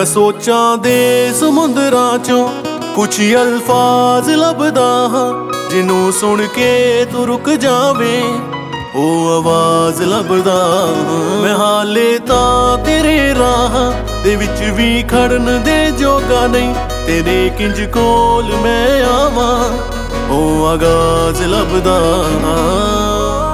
मैं सोचां दे समुंदरां चों कुछ अल्फाज लभदा हां, जिन्नू सुन के तू रुक जावे ओ आवाज लभदा हां। मैं हाले तां तेरे राह दे विच भी खड़न दे जोगा नहीं, तेरे किंज कोल मैं आवां ओ आगाज लभदा हां।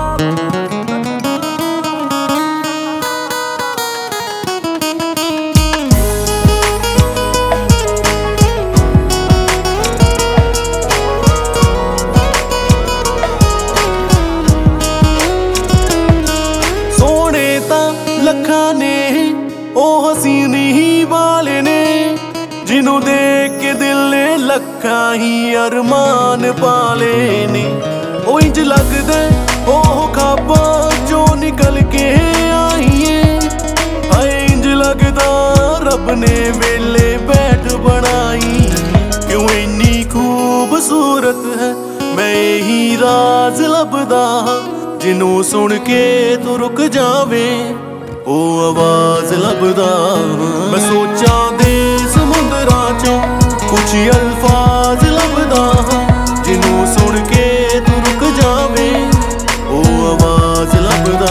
लखां ने ओ हसीन ही वाले ने, जिन्हों देख के दिल ने लखां ही अरमान पाले ने। ओ इंज लगदे ओ ख्वाबां चों निकल के आईए, हाय इंज लगदा रब ने वेले बैठ बनाई। क्यों इन्नी खूबसूरत है मैं यही राज लभदा, जिन्हों सुन के तू रुक जावे ओ आवाज लभदा। मैं सोचां दे समुंदरां चों कुछ अल्फाज लभदा, जिन्नू सुन के तू रुक जावे ओ आवाज लभदा।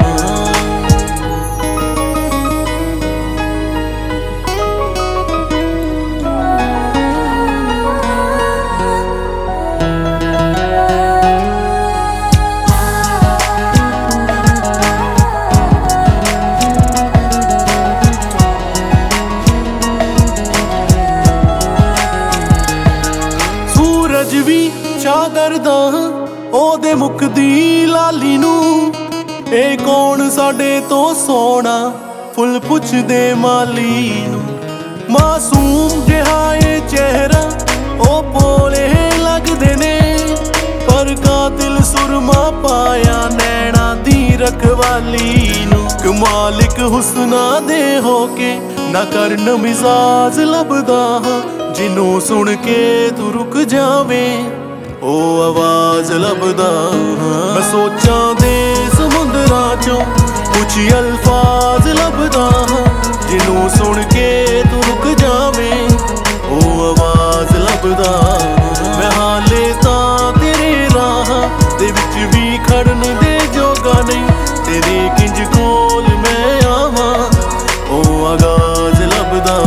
भी छा करदा ओदे मुख दी लाली नू, ए कौन साडे तो सोना फुल पुछदे माली नू। मासूम जिहा ए चेहरा ओ भोले लगदे ने, पर कातिल सुरमा पाया नैना दी रखवाली नू। कमालिक हुस्ना दे होके ना करन मिजाज लभदा, जिन्नू सुन के तू रुक जावे ओ आवाज लभदा। मैं सोचां दे समुंदरां चों कुछ अल्फाज लभदा, जिन्नू सुन के तू रुक जावे ओ आवाज लभदा। मैं हाले तां तेरे राह दे विच भी खड़न दे जोगा नहीं, तेरे किंज कोल मैं आवां ओ आगाज लभदा।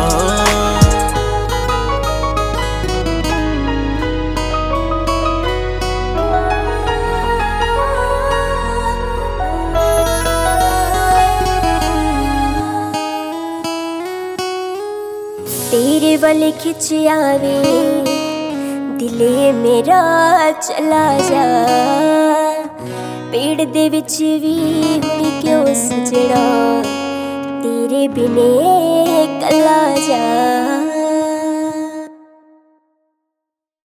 तेरे वाले खिंच आवे दिले मेरा चला जा, पेड़ दे विच भी हुण क्यों सजना तेरे बिने कला जा।